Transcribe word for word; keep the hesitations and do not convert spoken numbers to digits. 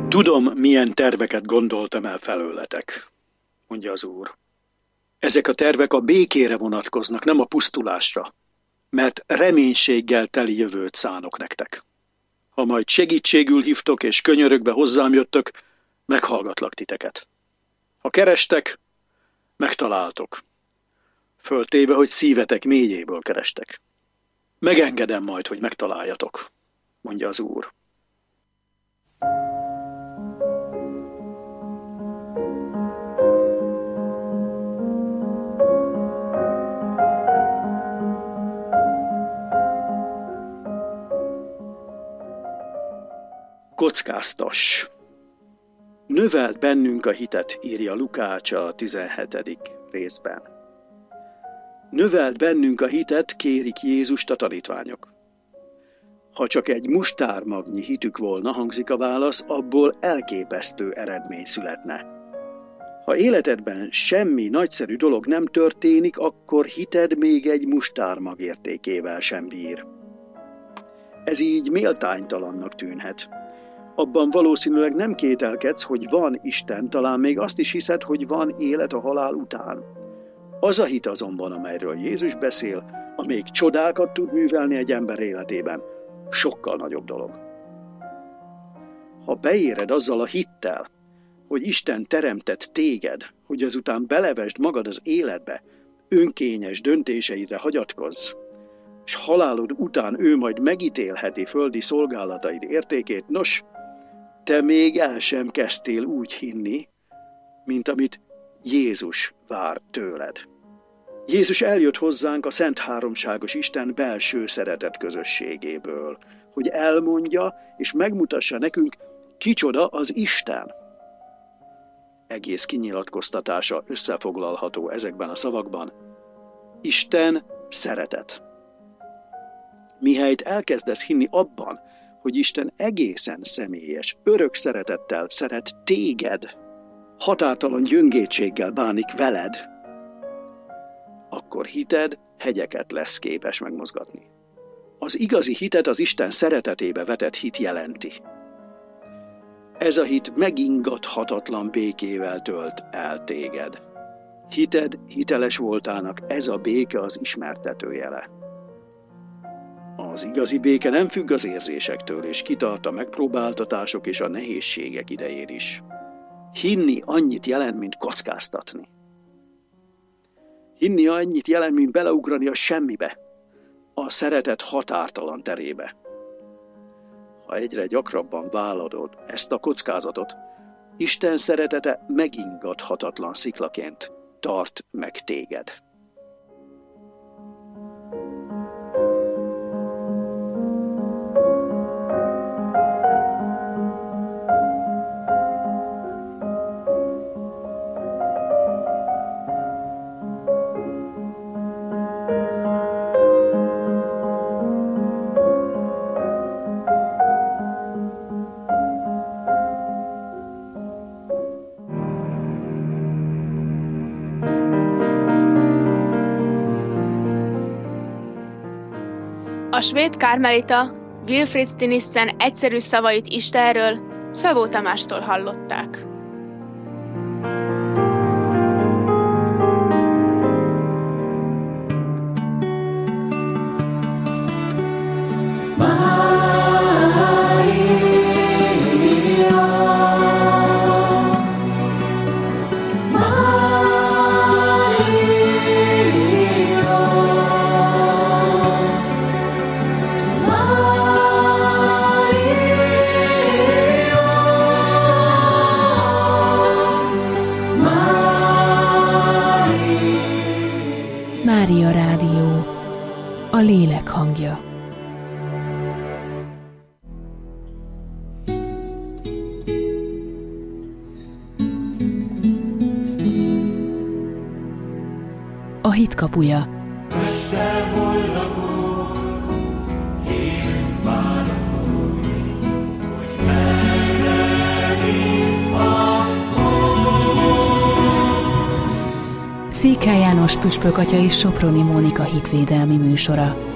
Tudom, milyen terveket gondoltam el felőletek, mondja az Úr. Ezek a tervek a békére vonatkoznak, nem a pusztulásra, mert reménységgel teli jövőt szánok nektek. Ha majd segítségül hívtok és könyörökbe hozzám jöttök, meghallgatlak titeket. Ha kerestek, megtaláltok. Föltéve, hogy szívetek mélyéből kerestek. Megengedem majd, hogy megtaláljatok, mondja az Úr. Kockáztass! Növeld bennünk a hitet, írja Lukács a tizenhetedik részben. Növeld bennünk a hitet, kérik Jézust a tanítványok. Ha csak egy mustármagnyi hitük volna, hangzik a válasz, abból elképesztő eredmény születne. Ha életedben semmi nagyszerű dolog nem történik, akkor hited még egy mustármag értékével sem bír. Ez így méltánytalannak tűnhet. Abban valószínűleg nem kételkedsz, hogy van Isten, talán még azt is hiszed, hogy van élet a halál után. Az a hit azonban, amelyről Jézus beszél, amelyik csodákat tud művelni egy ember életében, sokkal nagyobb dolog. Ha beéred azzal a hittel, hogy Isten teremtett téged, hogy azután belevesd magad az életbe, önkényes döntéseidre hagyatkozz, és halálod után ő majd megítélheti földi szolgálataid értékét, nos, te még el sem kezdtél úgy hinni, mint amit Jézus vár tőled. Jézus eljött hozzánk a Szent Háromságos Isten belső szeretet közösségéből, hogy elmondja és megmutassa nekünk, kicsoda az Isten. Egész kinyilatkoztatása összefoglalható ezekben a szavakban. Isten szeretet. Mihelyt elkezdesz hinni abban, hogy Isten egészen személyes, örök szeretettel szeret téged, határtalan gyöngétséggel bánik veled, akkor hited hegyeket lesz képes megmozgatni. Az igazi hitet az Isten szeretetébe vetett hit jelenti. Ez a hit megingathatatlan békével tölt el téged. Hited hiteles voltának ez a béke az ismertetőjele. Az igazi béke nem függ az érzésektől, és kitart a megpróbáltatások és a nehézségek idején is. Hinni annyit jelent, mint kockáztatni. Hinni annyit jelent, mint beleugrani a semmibe, a szeretet határtalan terébe. Ha egyre gyakrabban vállalod ezt a kockázatot, Isten szeretete megingathatatlan sziklaként tart meg téged. A svéd kármelita Wilfrid Stinissen egyszerű szavait Istenről Szabó Tamástól hallották. Mária Rádió, a lélek hangja. A hit kapuja. Székely János püspök atya és Soproni Mónika hitvédelmi műsora.